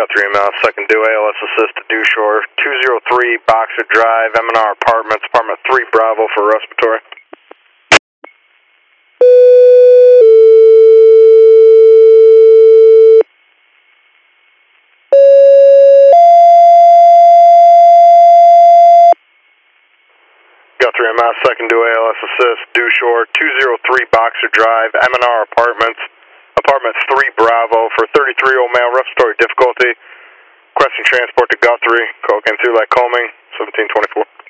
Guthrie ML, second due ALS assist to due shore, 203 Boxer Drive, M&R Apartments, apartment 3 Bravo for respiratory. Guthrie ML, second due ALS assist, due shore, 203 Boxer Drive, M&R Apartments, apartment 3 Bravo for 33-year-old male, respiratory difficulty. Requesting transport to Guthrie, Coke and through Lycoming, 1724.